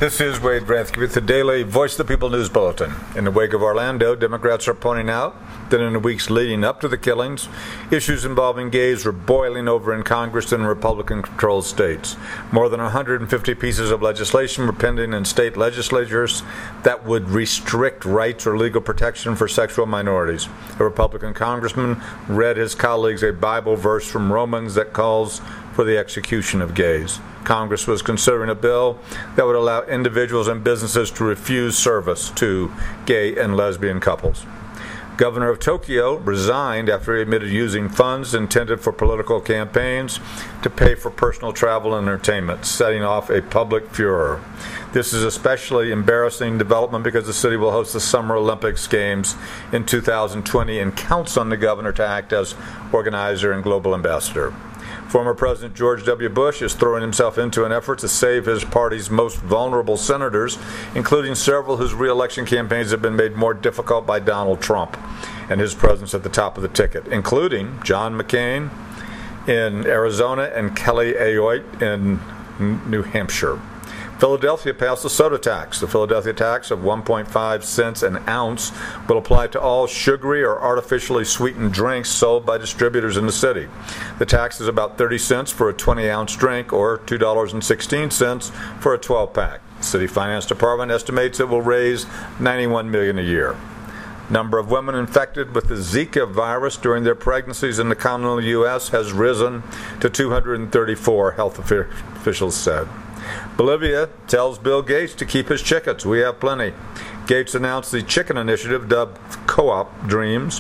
This is Wade Rathke with the Daily Voice of the People News Bulletin. In the wake of Orlando, Democrats are pointing out that in the weeks leading up to the killings, issues involving gays were boiling over in Congress in Republican-controlled states. More than 150 pieces of legislation were pending in state legislatures that would restrict rights or legal protection for sexual minorities. A Republican congressman read his colleagues a Bible verse from Romans that calls for the execution of gays. Congress was considering a bill that would allow individuals and businesses to refuse service to gay and lesbian couples. Governor of Tokyo resigned after he admitted using funds intended for political campaigns to pay for personal travel and entertainment, setting off a public furor. This is especially embarrassing development because the city will host the Summer Olympics Games in 2020 and counts on the governor to act as organizer and global ambassador. Former President George W. Bush is throwing himself into an effort to save his party's most vulnerable senators, including several whose re-election campaigns have been made more difficult by Donald Trump and his presence at the top of the ticket, including John McCain in Arizona and Kelly Ayotte in New Hampshire. Philadelphia passed a soda tax. The Philadelphia tax of 1.5 cents an ounce will apply to all sugary or artificially sweetened drinks sold by distributors in the city. The tax is about 30 cents for a 20-ounce drink or $2.16 for a 12-pack. The city finance department estimates it will raise $91 million a year. Number of women infected with the Zika virus during their pregnancies in the continental U.S. has risen to 234, health officials said. Bolivia tells Bill Gates to keep his chickens. We have plenty. Gates announced the chicken initiative dubbed Coop Dreams,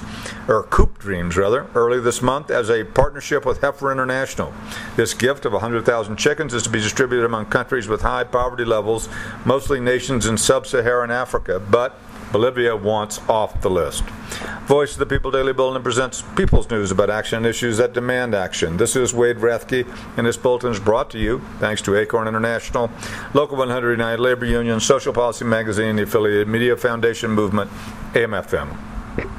early this month as a partnership with Heifer International. This gift of 100,000 chickens is to be distributed among countries with high poverty levels, mostly nations in sub-Saharan Africa, but Bolivia wants off the list. Voice of the People Daily Bulletin presents people's news about action and issues that demand action. This is Wade Rathke, and this bulletin is brought to you thanks to Acorn International, Local 109 Labor Union, Social Policy Magazine, the affiliated Media Foundation Movement, AM/FM.